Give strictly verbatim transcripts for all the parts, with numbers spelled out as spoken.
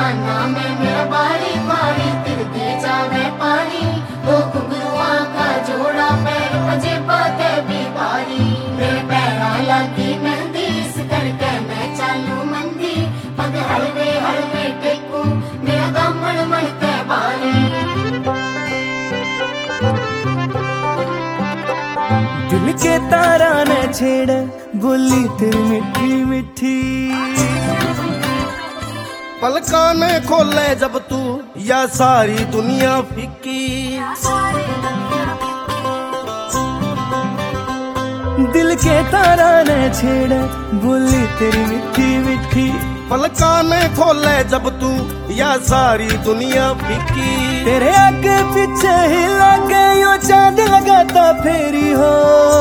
काना में मेरा बारी बारी तिर दे जावे पानी। दो घुंघरुआ का जोड़ा पैर बजे बाते बीमारी। मेरे पैरा लगी मेहंदी इस करके मैं चालू मंदी। पग हलवे हलवे टेकू मेरा दामन मन के बारी। दिल के तारा ने छेड़ बोली तेरी मिठी मिठी। पलका ने खोले जब तू या सारी दुनिया फीकी। दिल के तारा ने छेड़ बोली तेरी मिठी मिठी। पलका ने खोले जब तू या सारी दुनिया फीकी। तेरे आगे पीछे ही लगे यो चांद लगाता फेरी हो।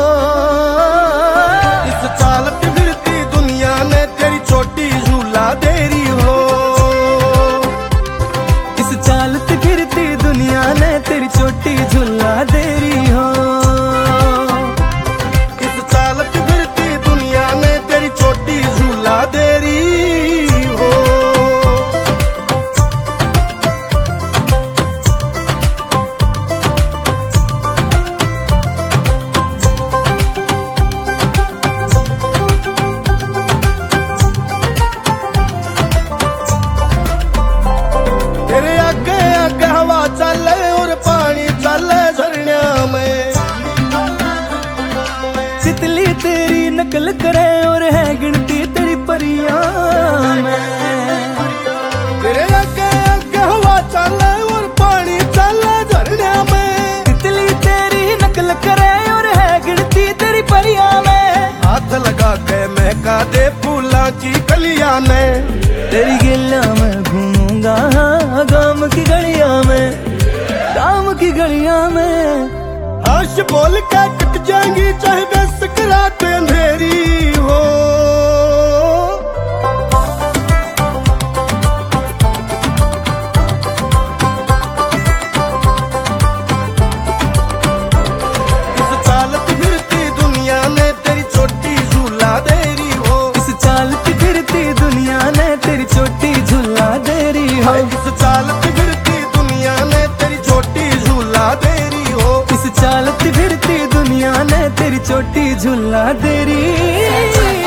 इस चालती फिरती दुनिया ने तेरी छोटी झूला देरी हो। इस चालती फिरती दुनिया ने तेरी छोटी झूला देरी हो। इस चालती फिरती दुनिया ने तेरी छोटी झूला देरी हो। तेरे आगे आगे हवा चले और पानी चले झरना में। तितली तेरी नकल करे और है गिनती तेरी परियां में। तेरे आगे आगे हवा चले और पानी चले झरना में। तितली तेरी नकल करे और है गिनती तेरी परियां में। हाथ लगा के महका दे फूला की कलियां ने। तेरी गिल्ला में घूमूंगा गाम की गलियां में। गाम की गलियां में हर्ष बोल के कट जाएंगी चाहे बेसकरात अंधेरी हो। इस चालती फिरती दुनिया ने तेरी छोटी झूला देरी हो। इस चालती फिरती दुनिया ने तेरी छोटी झूला देरी हो। इस चालती फिरती दुनिया ने तेरी छोटी झूला देरी हो। इस चालती फिरती दुनिया ने तेरी छोटी झूला देरी